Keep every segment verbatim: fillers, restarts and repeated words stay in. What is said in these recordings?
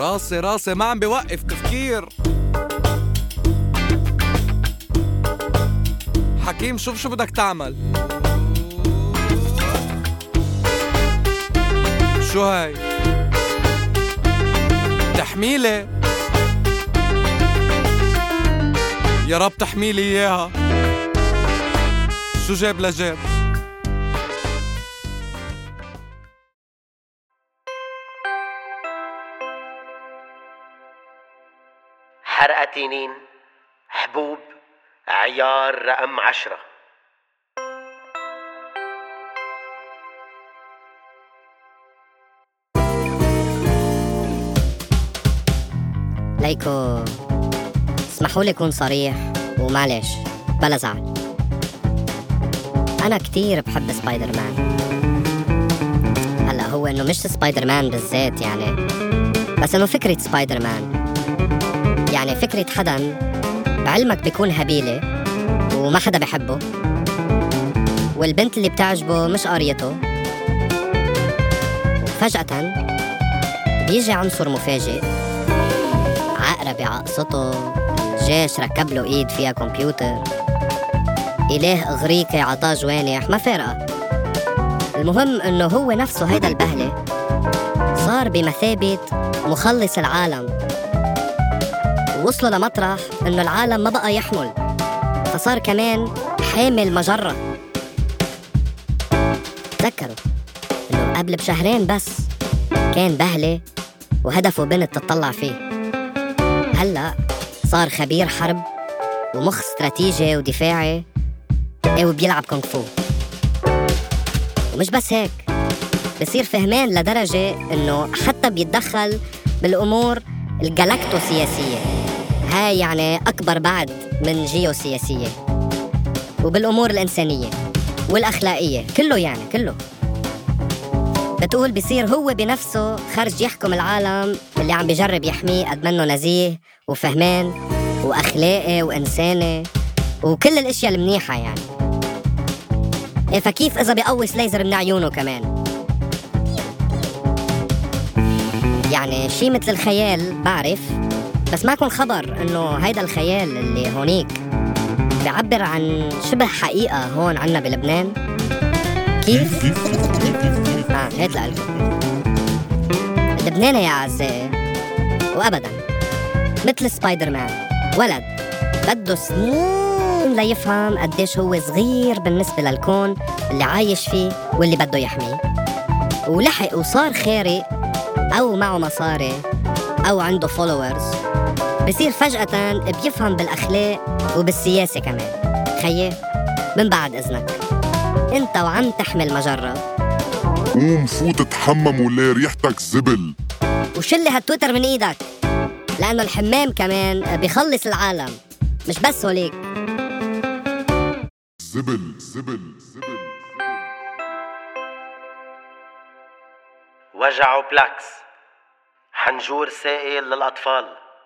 راسي راسي ما عم بيوقف تفكير. حكيم شوف شو بدك تعمل. شو هاي؟ تحميلي؟ يا رب تحميلي اياها. شو جاب لجاب؟ حرقة تنين حبوب عيار رقم عشرة. ليكو اسمحوا لي أكون صريح ومعلش بلا زعل. أنا كتير بحب سبايدر مان. هلأ هو إنه مش سبايدر مان بالذات يعني، بس إنه فكرة سبايدر مان، يعني فكرة حدا بعلمك بيكون هبيلة وما حدا بحبه، والبنت اللي بتعجبه مش قاريته، وفجأة بيجي عنصر مفاجئ، عقرب بعقصته، الجيش ركب له ايد فيها كمبيوتر، إله إغريقي عطاه جوانح، ما فارقة. المهم إنه هو نفسه هيدا البهلة صار بمثابة مخلص العالم، ووصلوا لمطرح إنه العالم ما بقى يحمل، فصار كمان حامل مجرة. تذكروا إنه قبل بشهرين بس كان بهلة وهدفه بنت تطلع فيه، هلأ صار خبير حرب ومخ استراتيجي ودفاعي وبيلعب كونغ فو. ومش بس هيك، بصير فهمان لدرجة إنه حتى بيتدخل بالأمور الجالاكتوسياسية، هاي يعني أكبر بعد من جيوسياسية، وبالأمور الإنسانية والأخلاقية، كله يعني كله. بتقول بيصير هو بنفسه خرج يحكم العالم اللي عم بيجرب يحميه قد منه نزيه وفهمان وأخلاقي وإنساني وكل الاشياء المنيحة يعني. إيه فكيف إذا بيقوس ليزر من عيونه كمان؟ يعني شي مثل الخيال بعرف، بس ما كون خبر إنه هيدا الخيال اللي هونيك بيعبر عن شبه حقيقة هون عنا بلبنان. كيف؟ آه هيت لقلكم لبناني يا أعزائي، وأبداً مثل سبايدر مان، ولد بده سنين ليفهم قديش هو صغير بالنسبة للكون اللي عايش فيه واللي بده يحميه، ولحق وصار خارق أو معه مصاري أو عنده فولورز، بصير فجأة بيفهم بالأخلاق وبالسياسة كمان. خيي من بعد إذنك أنت وعم تحمل مجرة، قوم فوت تحمم ولا ريحتك زبل، وشلي هالتويتر من إيدك، لأنه الحمام كمان بيخلص العالم، مش بس هوليك. زبل زبل زبل. وجعوا بلاكس حنجور سائل للأطفال.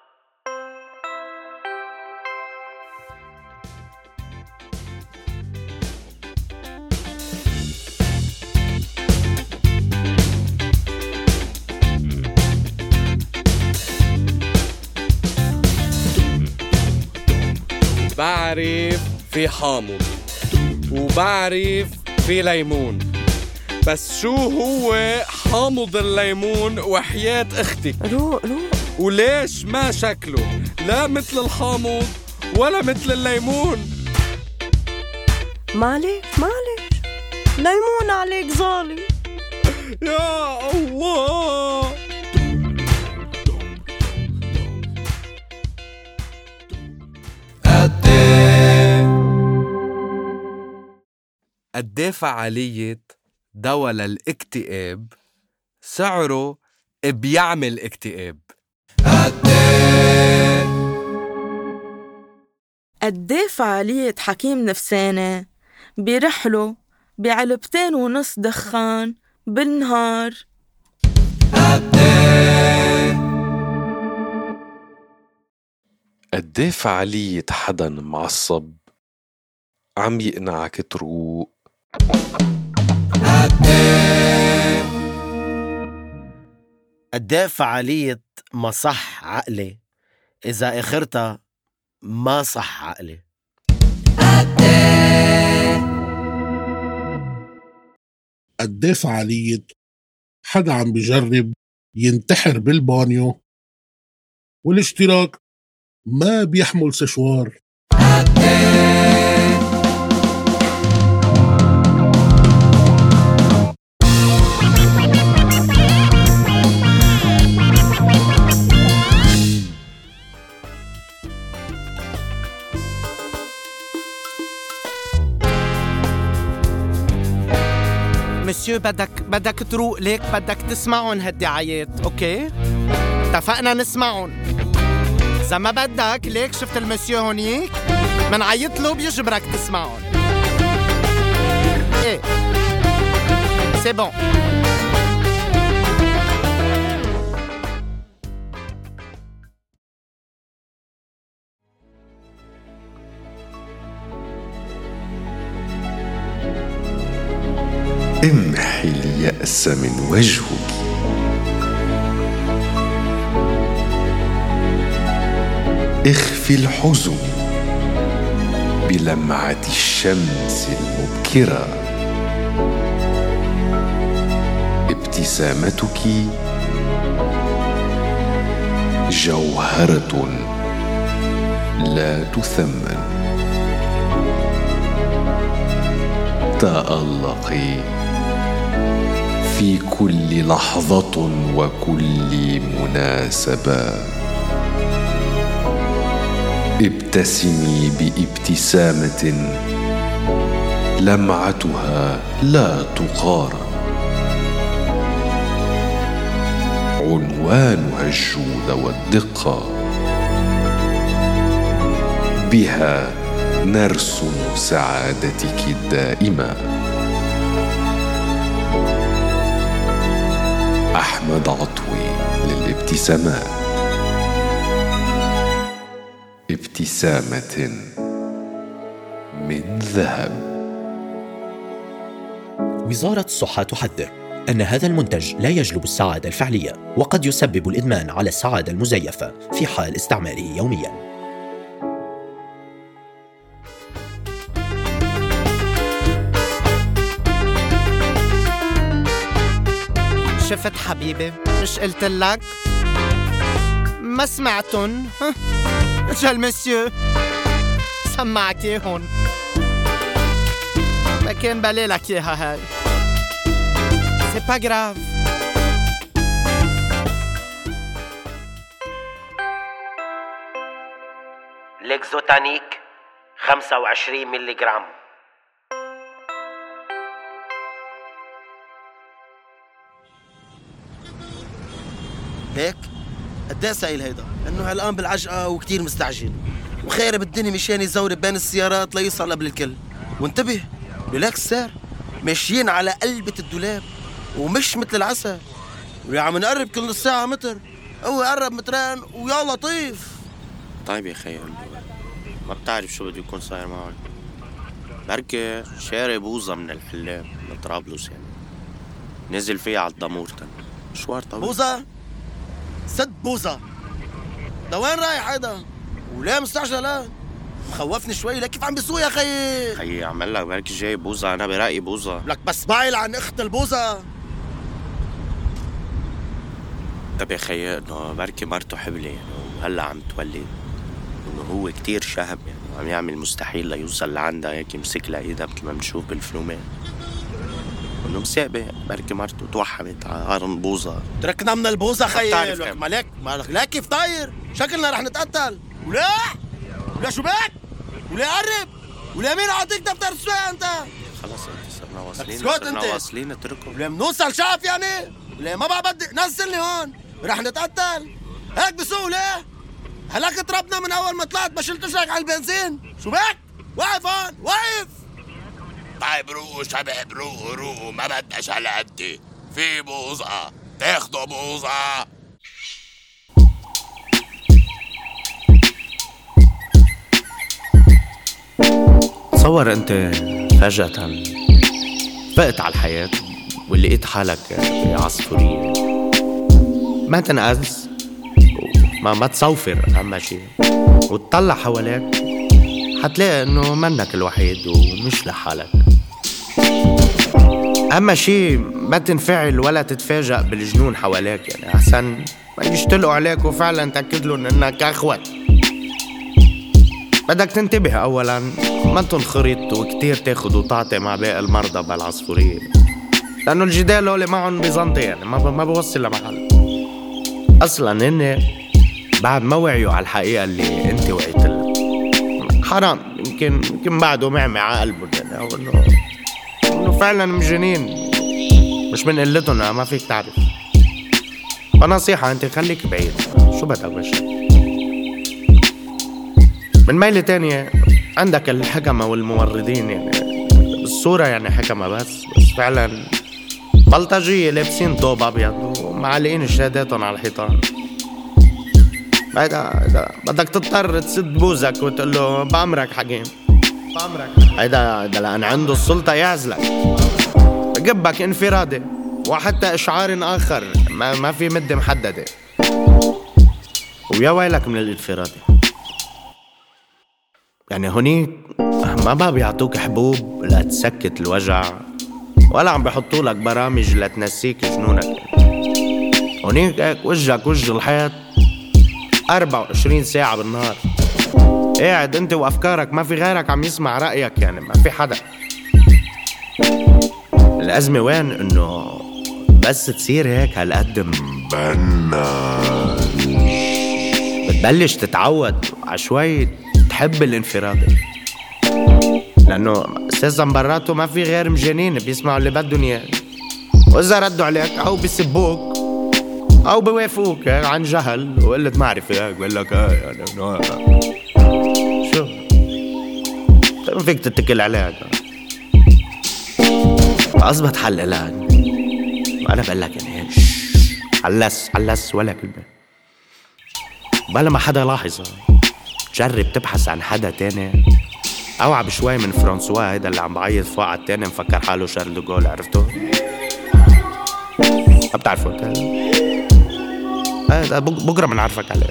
بعرف في حامض وبعرف في ليمون، بس شو هو حامض الليمون وحياة اختك؟ روق روق. وليش ما شكله لا مثل الحامض ولا مثل الليمون؟ معلش معلش، ليمون عليك ظالم. يا الله. قديه فعالية دواء للاكتئاب سعره بيعمل اكتئاب؟ قديه فعالية حكيم نفساني بيرحله بعلبتين ونص دخان بالنهار؟ قديه فعالية حدا معصب عم يقنعك تروق؟ قديه فعالية ما صح عقلي إذا آخرتها ما صح عقلي؟ قديه فعالية حدا عم بجرب ينتحر بالبانيو والاشتراك ما بيحمل سشوار؟ مسيو بدك بدك تروق ليك، بدك تسمعون هالدعايات، اوكي؟ اتفقنا نسمعون. إذا ما بدك ليك شفت المسيو هونيك منعيط له بيجبرك تسمعون. ايه سي بون. امحي اليأس من وجهك، اخفي الحزن بلمعة الشمس المبكرة. ابتسامتك جوهرة لا تثمن. تألقي في كل لحظة وكل مناسبة. ابتسمي بابتسامة لمعتها لا تقارن. عنوانها الجود والدقة، بها نرسم سعادتك الدائمة. أحمد عطوي للابتسامات. ابتسامة من ذهب. وزارة الصحة تحذر أن هذا المنتج لا يجلب السعادة الفعلية، وقد يسبب الإدمان على السعادة المزيفة في حال استعماله يومياً. شفت حبيبي، مش قلت لك؟ ما سمعتن؟ اجا المسيو سمعك ايهن، ما كان بالك اياها هاي. سي با جراف. ليكزوتانيك خمسة وعشرين ملي جرام. هيك قد ايه سايل هيدا؟ لانه هالان بالعجقه وكتير مستعجل وخير بالدنيا مشان يزور بين السيارات ليوصل قبل الكل. وانتبه ريلاكس سير، ماشيين على قلبة الدولاب ومش مثل العسل. ويا عم نقرب كل نص ساعة متر، هو قرب مترين ويا لطيف. طيب يا خيي، ما بتعرف شو بده يكون صاير معهم. بركي شاري بوظة من الحلاب من طرابلس، يعني نزل فيها على الضمور تن مشوار طويل. بوظة؟ سد بوظة؟ لوين رايح هيدا؟ وليه مستعجل لا؟ مخوفني شوي. لك كيف عم بيسوق يا خيي؟ خيي عمل لك بركي جاي بوظة، أنا برأيي بوظة. لك بس بايل عن أخت البوظة. طب يا خيي إنه بركي مرته حبلة يعني وهلا عم تولد، إنه هو كتير شهم يعني وعم يعمل مستحيل ليوصل لعندها، هيك يمسك لها إيدها مثل ما بنشوف بالفلومات. إنه مسابق بركي مرته توحمت على قرن بوظة. تركنا من البوظة خيي. لك مالك مالك لا كيف طاير؟ شكلنا رح نتقتل. ولا ولا شو بك؟ ولا قرب؟ ولا مين عطيك دفتر السواقة أنت؟ خلص انت صرنا واصلين صرنا واصلين اتركوا. ولا منوصل شعف يعني؟ ولا ما بقى بدي نزلني هون رح نتقتل. هيك بسوق ليه؟ هلاك تربنا من أول ما طلعت ما شلتش لك على البنزين. شو بك؟ واقف هون واقف. طيب روقوا شباب، روقوا روقوا، ما بدناش على قدي. في بوظة تاخدوا بوظة. تصور انت فجأة فقت على الحياة ولقيت حالك بعصفورية ما تنقز، ما ما تصوفر أهم شي، وتطلع حواليك حتلاقي إنه منك الوحيد ومش لحالك. أهم شي ما تنفعل ولا تتفاجأ بالجنون حواليك، يعني أحسن ما يشتلقوا عليك وفعلا تأكد لهم إنك أخوات. بدك تنتبه أولا ما تنخرط وكتير تاخد وتعطي مع باقي المرضى بالعصفورية، لأنه الجدال هولي معهم بيزنطي، يعني ما ما بوصل لمحل. أصلا هن بعد ما وعيوا على الحقيقة اللي أنت وعيت لها. حرام يمكن يمكن بعده معمي على قلبه، يعني أو إنه إنه فعلا مجنين، مش من قلتهم ما فيك تعرف. فنصيحة أنت خليك بعيد، شو بدك بشر. من ميلة تانية عندك الحكمة والموردين، يعني بالصورة يعني حكمة بس بس فعلا بلطجية لابسين طوب أبيض ومعلقين شهاداتهم على الحيطان. هيدا هيدا بدك تضطر تسد بوزك وتقول له بأمرك حكيم بأمرك. هيدا هيدا لأن عنده السلطة يعزلك، جبك انفرادي وحتى إشعار آخر ما, ما في مدة محددة، ويا ويلك من الانفرادي. يعني هونيك ما بقى بيعطوك حبوب لا تسكت الوجع، ولا عم بيحطوا لك برامج لا تنسيك جنونك. هونيك هيك وجهك وجه الحيط أربعة وعشرين ساعة بالنهار، قاعد انت وافكارك، ما في غيرك عم يسمع رأيك، يعني ما في حدا. الأزمة وين؟ انه بس تصير هيك هالقد مبنج بتبلش تتعود عشوي تحب الانفراد، لأنه أساساً براته ما في غير مجانين بيسمعوا اللي بدهم إياه، وإذا ردوا عليك أو بيسبوك أو بيوافقوك عن جهل وقلة معرفة، بقول لك آه يعني شو ما فيك تتكل عليها. أصبت حل الآن، أنا بقول لك يعني علس علس ولا كلمة، بلا ما حدا لاحظ. جرب تبحث عن حدا تاني أوعى بشوي من فرانسوا، هيدا اللي عم بعيط فوق على التاني مفكر حاله شارل دو جول، عرفته؟ ما بتعرفه انت؟ هيدا بكره بنعرفك عليه.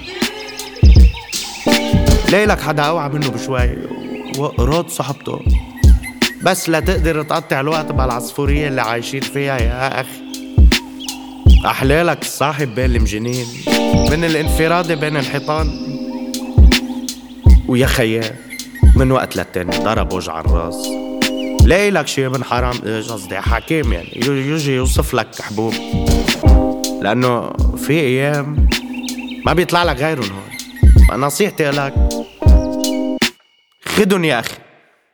ليلك حدا أوعى منه بشوي وقرط صحبته، بس لا تقدر تقطع الوقت بالعصفورية اللي عايشين فيها يا أخي. أحلالك الصاحب بين المجنين، من الانفراد بين الحيطان، ويا خيال من وقت للتاني ضرب وجع الراس. لاقي لك شي من حرام قصدي حكيم، يعني يجي يوصف لك حبوب، لأنه في أيام ما بيطلع لك غيرهم هون. نصيحتي لك خدن يا أخي،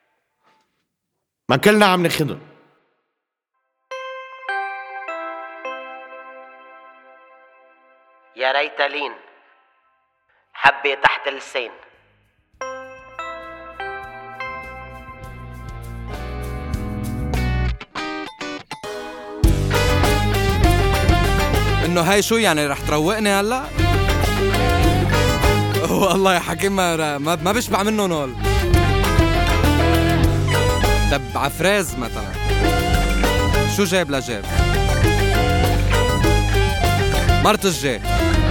ما كلنا عم نخدن. يا ريتالين حبي تحت اللسان. انه هاي شو يعني رح تروقني هلا؟ والله يا حكيم ما ما بشبع منه نول. طب عفراز مثلا شو جاب لجاب؟ مرت الجاي